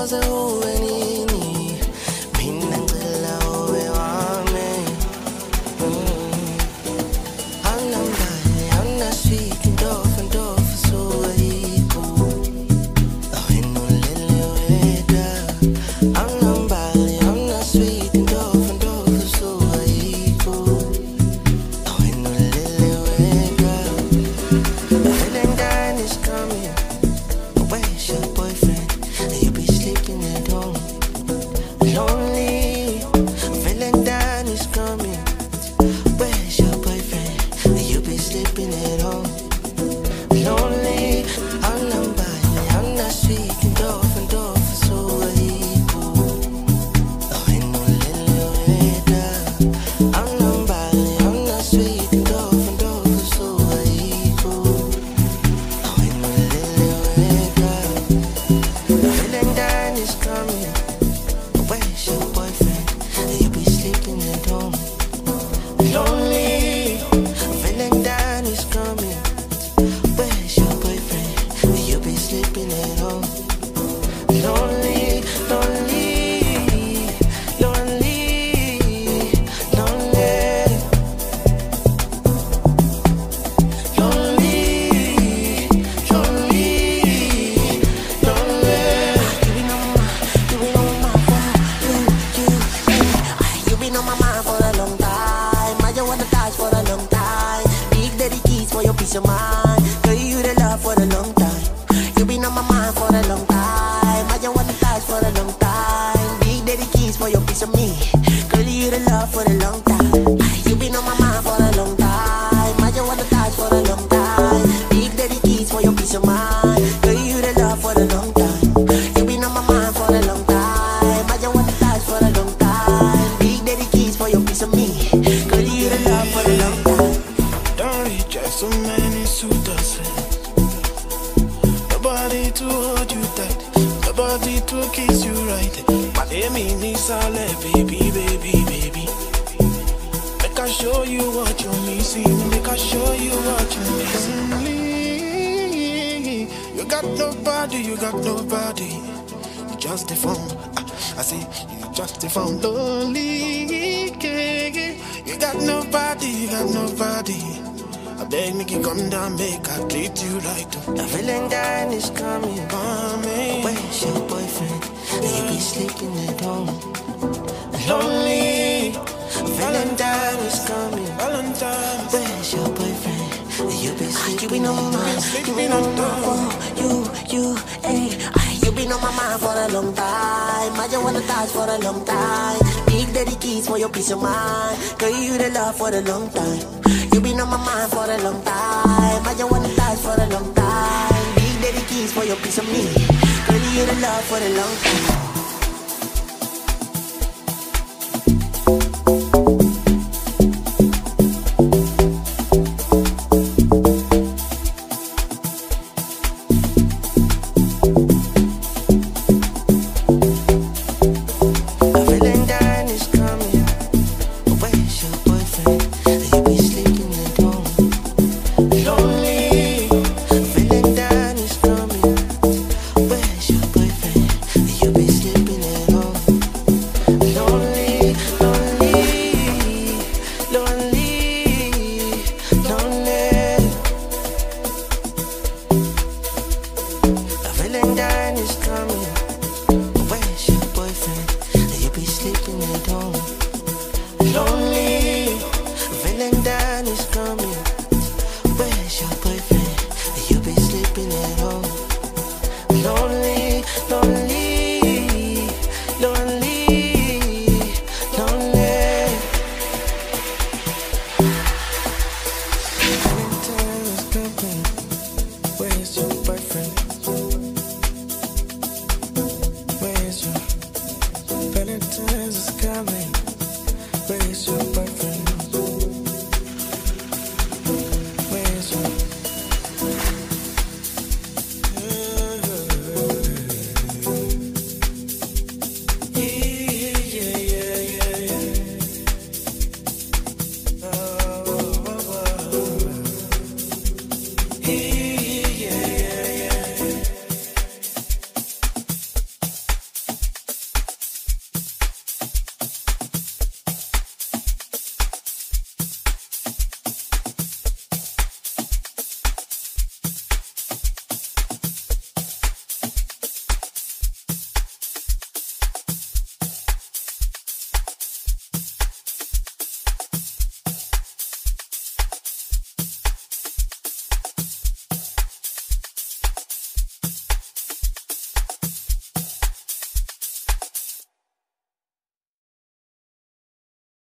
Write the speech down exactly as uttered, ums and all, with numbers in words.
ngichaze uwenini mina ngicela ube wami Anambali anasweet ndofu ndofu suwayiku Awinulele weda Anambali anasweet ndofu ndofu suwayiku Awinulele weda The Valentine is coming Where's your boyfriend? You be sleeping at home Lonely Valentine is coming Where's your boyfriend? You be sleeping at home Lonely Anambali anasweet ndofu ndofu suwayiku Awinulele weda Anambali anasweet ndofu ndofu suwayiku Awinulele weda Valentine is coming Where's your boyfriend? You be sleeping at home Lonely Valentine is coming Where's your boyfriend? You be sleeping at home Lonely, lonely, lonely, lonely Lonely, lonely, lonely You been on my mind for a long time. I just wanna touch for a long time. Big daddy keys for your peace of mind. Girl, you the love for a long time. You been on my mind for a long time. I just wanna touch for a long time. Big daddy keys for your piece of me. Girl, you the love for a long time. You been on my mind for a long time. I just wanna touch for a long time. Big daddy keys for your peace of mind. Girl, you the love for a long time. You been on my mind for a long time. I just wanna touch for a long time. Big daddy keys for your piece of me. Girl, you the love for a long time. Don't reject so many suitors. Nobody to hold you tight, nobody to kiss you right. My name is Ale, baby, baby, baby. Make I show you what you're missing. Make I show you what you're missing. You got nobody, you got nobody. You just a phone. I say you just a phone. Lonely, you got nobody, you got nobody. I beg make you come down, make I treat you right. The Valentine is coming Coming. Where's your boyfriend? You be sleeping at home Lonely. Valentine is coming Valentine's. Where's your boyfriend? You be sleeping You been on my mind, you been on my mind, you, you, hey. You been on my mind for a long time. I just wanna touch for a long time. Big daddy keys for your peace of mind. Girl, you the love for a long time. You been on my mind for a long time. I just wanna touch for a long time. Big daddy keys for your piece of me. Girl, you the love for a long time. The Valentine is coming Where's your boyfriend? You be sleeping at home Lonely. Valentine is coming Where's your boyfriend? You be sleeping at home Lonely, lonely, lonely, lonely The Valentine is coming Where's your boyfriend? You be sleeping at home Lonely Valentine is coming Where's your boyfriend? You be sleeping at home